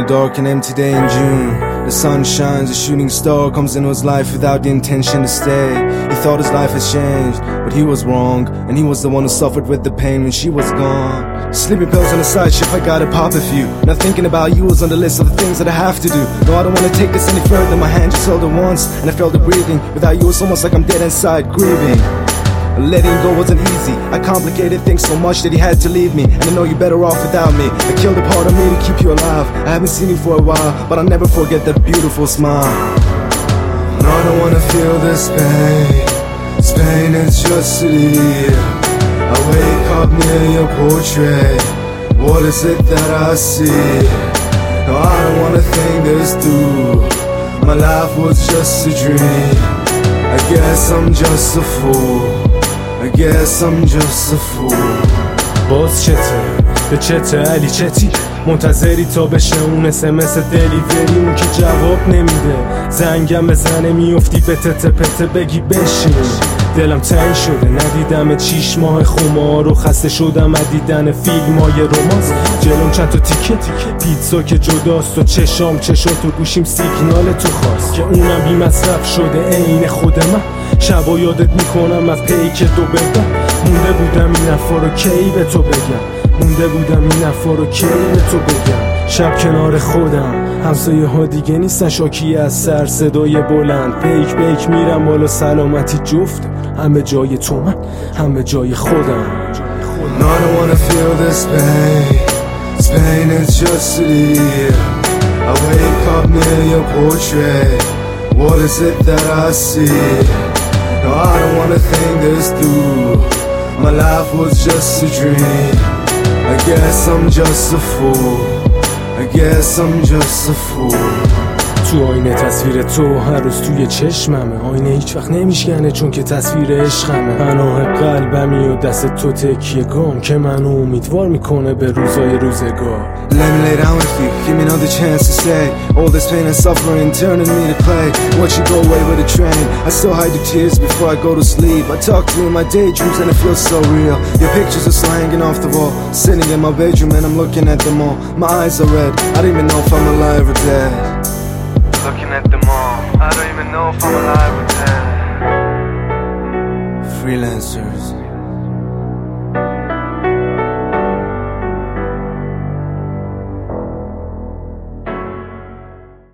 dark and empty day in June. The sun shines, a shooting star comes into his life without the intention to stay. He thought his life has changed, but he was wrong, and he was the one who suffered with the pain when she was gone. Sleeping pills on the side shift, I gotta pop a few. Not thinking about you was on the list of the things that I have to do. No, I don't wanna take this any further. My hand just held it once, and I felt it breathing. Without you, it's almost like I'm dead inside, grieving. Letting go wasn't easy. I complicated things so much that he had to leave me, and I know you're better off without me. I killed a part of me to keep you alive. I haven't seen you for a while, but I'll never forget that beautiful smile. No, I don't wanna feel this pain. This pain is just to leave. I wake up near your portrait. What is it that I see? No, I don't wanna think this through. My life was just a dream. I guess I'm just a fool. I guess I'm just a fool. باز چته؟ به چته علی چتی؟ منتظری تا بشه اون اسمس دلیوری، اون که جواب نمیده. زنگم بزنه میافتی به تته پته بگی بشین. دلم تنگ شده ندیدم 6 ماه خمار و خسته شدم از دیدن فیلم های رومانس. جلوم چند تا تیکه پیتزا که جداست و چشام چشات و گوشیم سیگنال تو خواست که اونم بی مصرف شده عین خود من. شبا یادت میکنم از پیک دو بدم. مونده بودم این نفا رو کی به تو بگم. مونده بودم این نفا رو کی به تو بگم. شب کنار خودم همسایه ها دیگه نیستن شاکی از سر صدای بلند. پیک میرم بالا سلامتی جفت. همه جای تو من همه جای خودم. No, I don't wanna feel this pain. This pain is just to leave. I wake up near your portrait. What is it that I see? No, I don't wanna think this through. My life was just a dream. I guess I'm just a fool. I guess I'm just a fool. تو آینه تصویر تو هر روز توی چشممه. آینه هیچ وقت نمیشکنه چون که تصویر عشقمه. پناه قلبمی و دست تو تکیه گام که منو امیدوار میکنه به روزای روزگار. Let me lay down with you, give me another chance to say all this pain and suffering turning me to clay. Watch you go away with a train. I still hide the tears before I go to sleep. I talk to you in my daydreams and it feels so real. Your pictures are still hanging off the wall. Sitting in my bedroom and I'm looking at them all. My eyes are red, I don't even know if I'm alive or dead. Looking at them all, I don't even know if I'm alive or dead. Freelancers.